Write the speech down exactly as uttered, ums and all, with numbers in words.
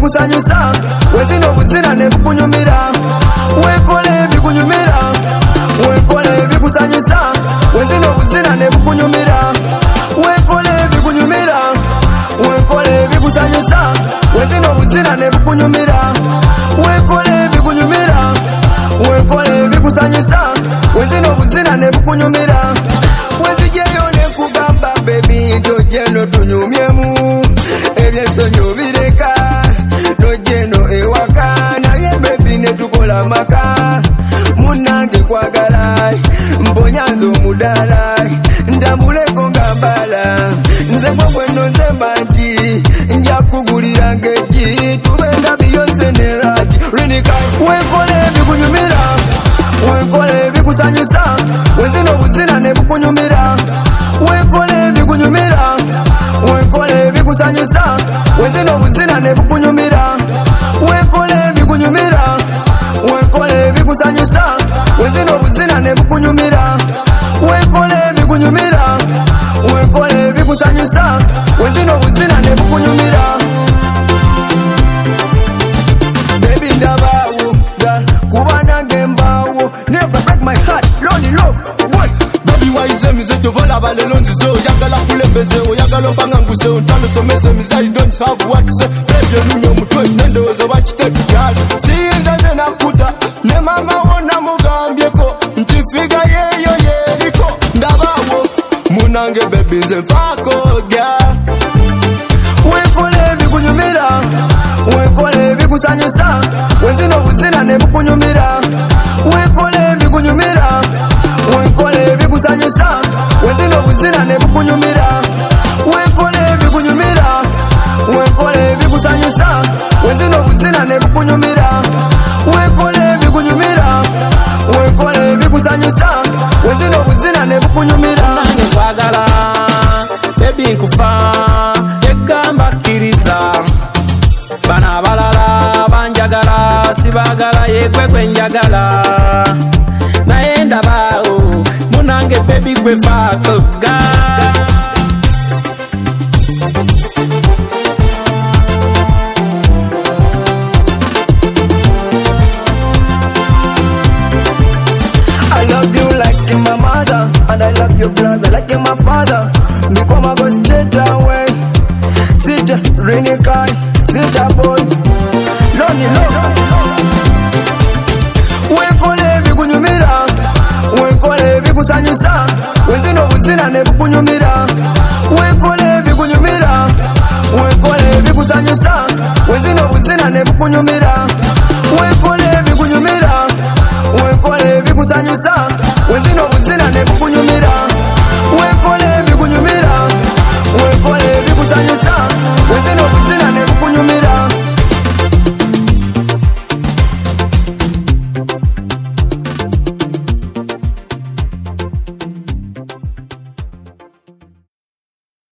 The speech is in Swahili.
bikusanyusa wezino buzina ne bukunyumira wekole bikunyumira wekole bikusanyusa wezino buzina ne bukunyumira wekole bikunyumira wekole bikusanyusa wezino buzina ne bukunyumira wekole bikunyumira wekole bikusanyusa wezino buzina ne bukunyumira wezijeyo ne kugamba baby jojeno tunyumyemu ebyensonyo bireka nojeno ewaka naye baby ne tukola maka munange kwagala mbonyanzo mudala ndamuleko ngambala nze kweno nze manji nja kugulira ngeji tubenga biyonze ne raji rinika wekole bikunyumira wekole bikusanyusa wezino buzina ne bukunyumira wekole bikunyumira wekole bikusanyusa wezino buzina ne bukunyumira wekole bikunyumira wekole bikusanyusa wezino buzina ne bukunyumira wekole bikunyumira wekole bikusanyusa wezino buzina ne bukunyumira baby ndabawo kuba nange mbawo never break my heart lonely love boy baby waize mizeto vola balelo nzizo yagala kulembeze oyagala mbanganguse ontalo somese mizai don't have what to say baby nume mutwe nendozo bachiteke yali sinza zena kuta ne mama wona mugambyeko ntifiga yeyo yeriko ndabawo munange baby nze mfako girl wekole bikunyumira wekole bikusanyusa wezino buzina ne bukunyumira wekole bikunyumira wekole bikusanyusa wezino buzina ne bukunyumira wekole bikunyumira wekole bikusanyusa wezino buzina ne bukunyumira wekole bikunyumira wekole bikusanyusa wezino buzina ne bukunyumira kwagala baby nkufa egamba kiriza bana balala banjagala sibagala yekwekwe njagala naye ndabawo munange baby gwe faako ga I love you like my mother and I love your brother like my father me come I go straight away sit rainy guy sit a boy lonely love wekole bikunyumira wekole bikusanyusa wezino buzina ne bukunyumira wekole bikunyumira wekole bikusanyusa wezino buzina ne bukunyumira wekole bikunyumira wekole bikusanyusa